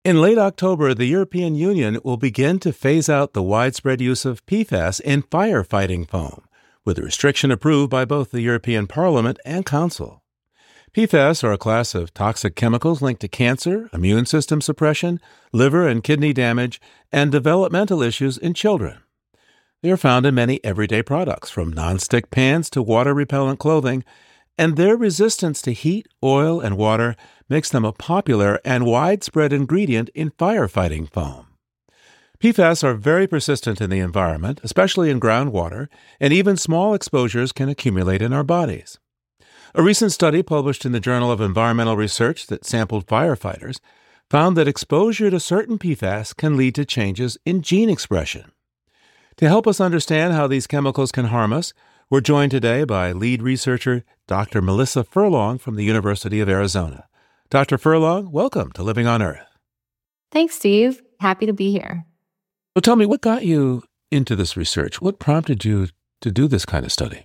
In late October, the European Union will begin to phase out the widespread use of PFAS in firefighting foam, with a restriction approved by both the European Parliament and Council. PFAS are a class of toxic chemicals linked to cancer, immune system suppression, liver and kidney damage, and developmental issues in children. They are found in many everyday products, from nonstick pans to water-repellent clothing, and their resistance to heat, oil, and water makes them a popular and widespread ingredient in firefighting foam. PFAS are very persistent in the environment, especially in groundwater, and even small exposures can accumulate in our bodies. A recent study published in the Journal of Environmental Research that sampled firefighters found that exposure to certain PFAS can lead to changes in gene expression. To help us understand how these chemicals can harm us, we're joined today by lead researcher Dr. Melissa Furlong from the University of Arizona. Dr. Furlong, welcome to Living on Earth. Thanks, Steve. Happy to be here. So tell me, what got you into this research? What prompted you to do this kind of study?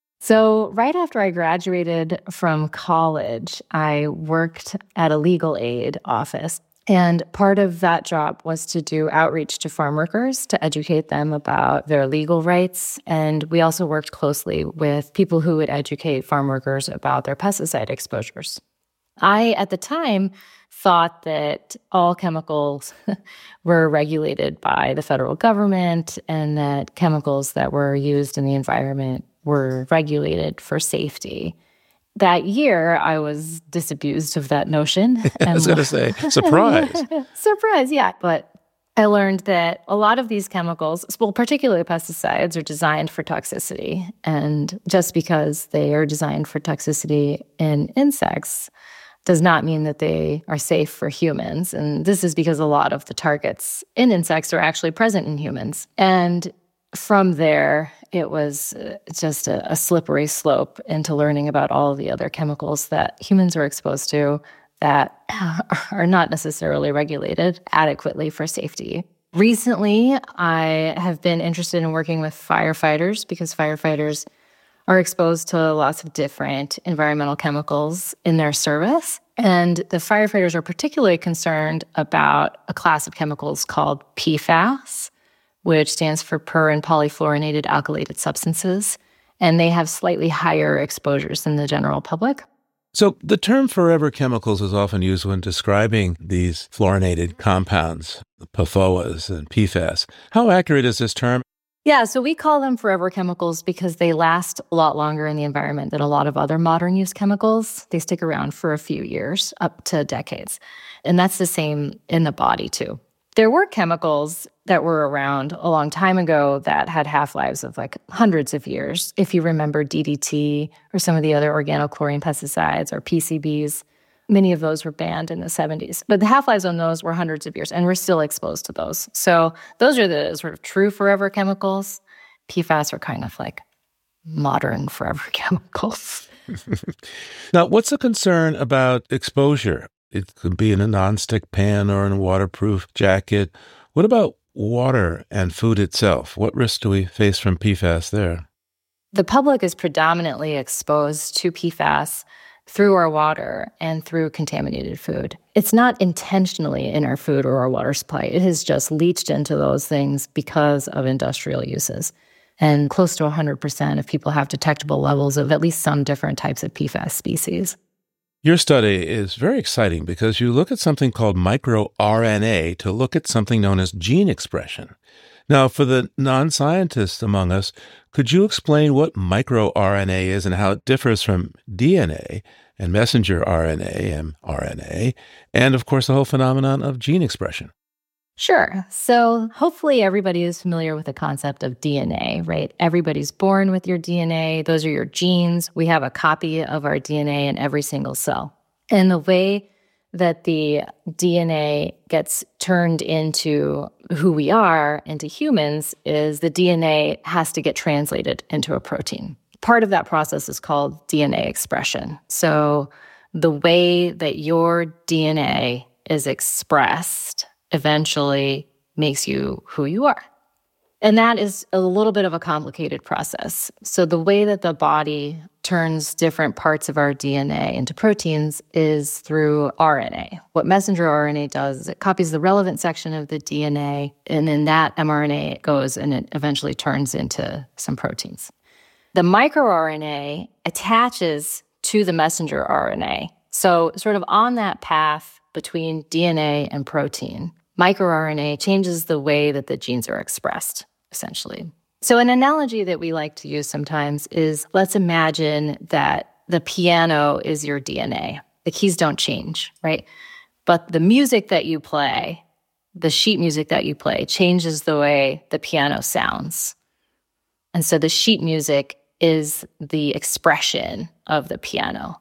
So right after I graduated from college, I worked at a legal aid office. And part of that job was to do outreach to farm workers to educate them about their legal rights. And we also worked closely with people who would educate farm workers about their pesticide exposures. I, at the time, thought that all chemicals were regulated by the federal government and that chemicals that were used in the environment were regulated for safety. That year, I was disabused of that notion. I was going to say, surprise. Surprise, yeah. But I learned that a lot of these chemicals, well, particularly pesticides, are designed for toxicity. And just because they are designed for toxicity in insects does not mean that they are safe for humans. And this is because a lot of the targets in insects are actually present in humans. And from there, it was just a slippery slope into learning about all of the other chemicals that humans are exposed to that are not necessarily regulated adequately for safety. Recently, I have been interested in working with firefighters because firefighters are exposed to lots of different environmental chemicals in their service. And the firefighters are particularly concerned about a class of chemicals called PFAS, which stands for per and polyfluorinated alkylated substances. And they have slightly higher exposures than the general public. So the term forever chemicals is often used when describing these fluorinated compounds, the PFOAs and PFAS. How accurate is this term? Yeah, so we call them forever chemicals because they last a lot longer in the environment than a lot of other modern use chemicals. They stick around for a few years, up to decades. And that's the same in the body, too. There were chemicals that were around a long time ago that had half-lives of like hundreds of years. If you remember DDT or some of the other organochlorine pesticides or PCBs, many of those were banned in the 70s. But the half-lives on those were hundreds of years, and we're still exposed to those. So those are the sort of true forever chemicals. PFAS are kind of like modern forever chemicals. Now, what's the concern about exposure? It could be in a nonstick pan or in a waterproof jacket. What about water and food itself? What risks do we face from PFAS there? The public is predominantly exposed to PFAS through our water and through contaminated food. It's not intentionally in our food or our water supply. It has just leached into those things because of industrial uses. And close to 100% of people have detectable levels of at least some different types of PFAS species. Your study is very exciting because you look at something called microRNA to look at something known as gene expression. Now, for the non-scientists among us, could you explain what microRNA is and how it differs from DNA and messenger RNA, mRNA, and of course the whole phenomenon of gene expression? Sure. So hopefully everybody is familiar with the concept of DNA, right? Everybody's born with your DNA. Those are your genes. We have a copy of our DNA in every single cell. And the way that the DNA gets turned into who we are, into humans, is the DNA has to get translated into a protein. Part of that process is called DNA expression. So the way that your DNA is expressed eventually makes you who you are. And that is a little bit of a complicated process. So the way that the body turns different parts of our DNA into proteins is through RNA. What messenger RNA does is it copies the relevant section of the DNA, and then that mRNA goes and it eventually turns into some proteins. The microRNA attaches to the messenger RNA. So sort of on that path between DNA and protein, microRNA changes the way that the genes are expressed, essentially. So an analogy that we like to use sometimes is, let's imagine that the piano is your DNA. The keys don't change, right? But the music that you play, the sheet music that you play, changes the way the piano sounds. And so the sheet music is the expression of the piano.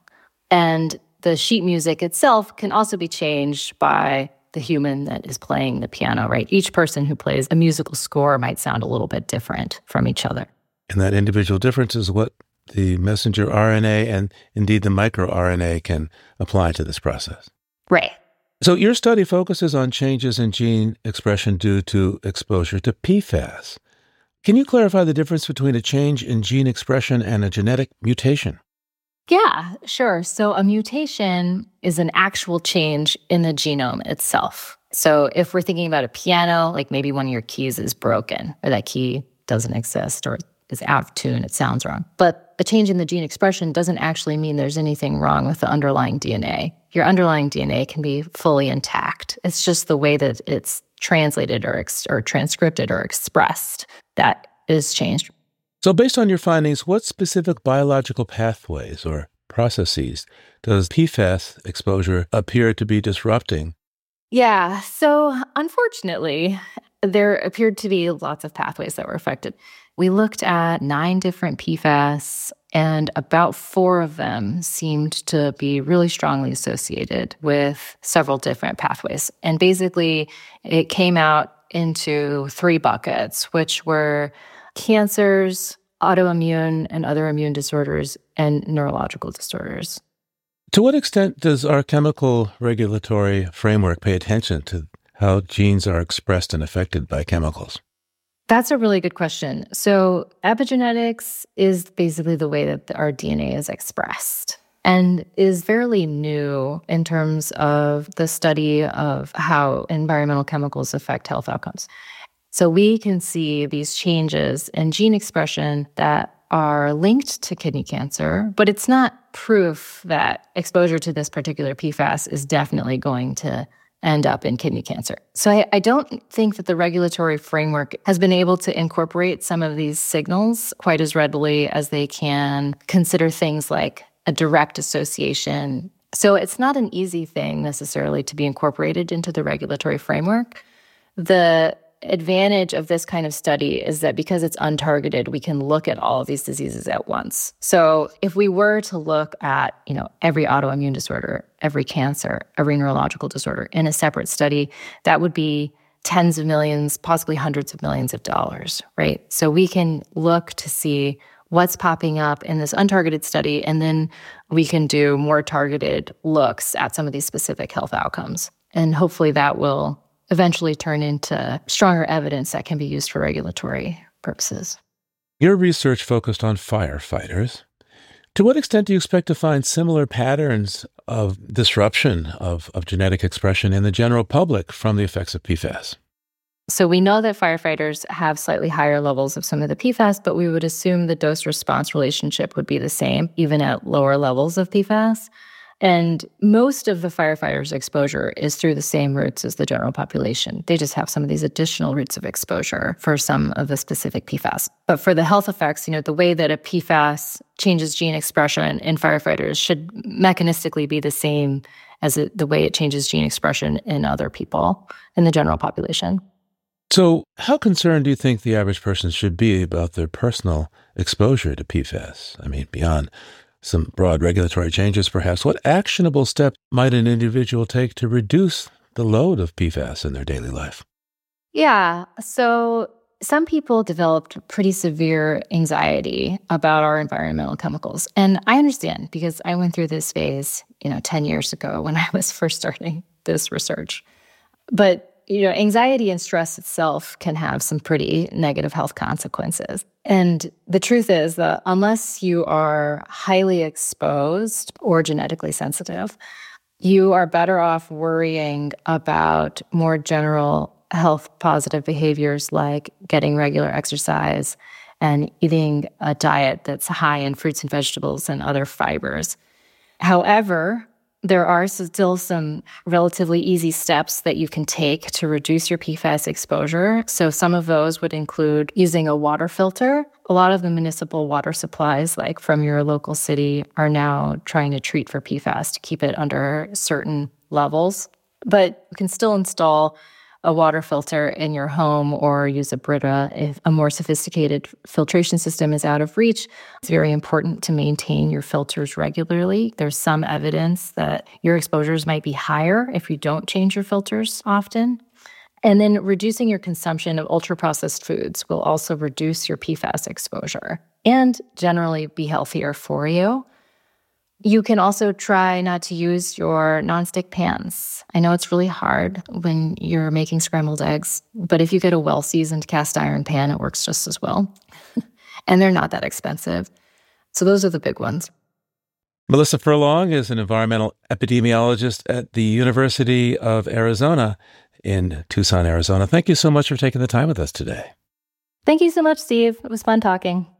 And the sheet music itself can also be changed by the human that is playing the piano, right? Each person who plays a musical score might sound a little bit different from each other. And that individual difference is what the messenger RNA and indeed the microRNA can apply to this process. Right. So your study focuses on changes in gene expression due to exposure to PFAS. Can you clarify the difference between a change in gene expression and a genetic mutation? Yeah, sure. So a mutation is an actual change in the genome itself. So if we're thinking about a piano, like maybe one of your keys is broken, or that key doesn't exist, or is out of tune, it sounds wrong. But a change in the gene expression doesn't actually mean there's anything wrong with the underlying DNA. Your underlying DNA can be fully intact. It's just the way that it's translated or transcripted or expressed that is changed. So based on your findings, what specific biological pathways or processes does PFAS exposure appear to be disrupting? Yeah, so unfortunately, there appeared to be lots of pathways that were affected. We looked at 9 different PFAS, and about 4 of them seemed to be really strongly associated with several different pathways. And basically, it came out into 3 buckets, which were cancers, autoimmune and other immune disorders, and neurological disorders. To what extent does our chemical regulatory framework pay attention to how genes are expressed and affected by chemicals? That's a really good question. So epigenetics is basically the way that our DNA is expressed and is fairly new in terms of the study of how environmental chemicals affect health outcomes. So we can see these changes in gene expression that are linked to kidney cancer, but it's not proof that exposure to this particular PFAS is definitely going to end up in kidney cancer. So I don't think that the regulatory framework has been able to incorporate some of these signals quite as readily as they can consider things like a direct association. So it's not an easy thing necessarily to be incorporated into the regulatory framework. The advantage of this kind of study is that because it's untargeted, we can look at all of these diseases at once. So if we were to look at, every autoimmune disorder, every cancer, every neurological disorder in a separate study, that would be tens of millions, possibly hundreds of millions of dollars, right? So we can look to see what's popping up in this untargeted study, and then we can do more targeted looks at some of these specific health outcomes. And hopefully that will eventually turn into stronger evidence that can be used for regulatory purposes. Your research focused on firefighters. To what extent do you expect to find similar patterns of disruption of genetic expression in the general public from the effects of PFAS? So we know that firefighters have slightly higher levels of some of the PFAS, but we would assume the dose-response relationship would be the same, even at lower levels of PFAS. And most of the firefighters' exposure is through the same routes as the general population. They just have some of these additional routes of exposure for some of the specific PFAS. But for the health effects, the way that a PFAS changes gene expression in firefighters should mechanistically be the same as the way it changes gene expression in other people in the general population. So how concerned do you think the average person should be about their personal exposure to PFAS? I mean, beyond some broad regulatory changes, perhaps, what actionable step might an individual take to reduce the load of PFAS in their daily life? Yeah, so some people developed pretty severe anxiety about our environmental chemicals. And I understand because I went through this phase, 10 years ago when I was first starting this research. But anxiety and stress itself can have some pretty negative health consequences. And the truth is that unless you are highly exposed or genetically sensitive, you are better off worrying about more general health positive behaviors like getting regular exercise and eating a diet that's high in fruits and vegetables and other fibers. However, there are still some relatively easy steps that you can take to reduce your PFAS exposure. So some of those would include using a water filter. A lot of the municipal water supplies, like from your local city, are now trying to treat for PFAS to keep it under certain levels. But you can still install a water filter in your home or use a Brita if a more sophisticated filtration system is out of reach. It's very important to maintain your filters regularly. There's some evidence that your exposures might be higher if you don't change your filters often. And then reducing your consumption of ultra-processed foods will also reduce your PFAS exposure and generally be healthier for you. You can also try not to use your nonstick pans. I know it's really hard when you're making scrambled eggs, but if you get a well-seasoned cast iron pan, it works just as well. And they're not that expensive. So those are the big ones. Melissa Furlong is an environmental epidemiologist at the University of Arizona in Tucson, Arizona. Thank you so much for taking the time with us today. Thank you so much, Steve. It was fun talking.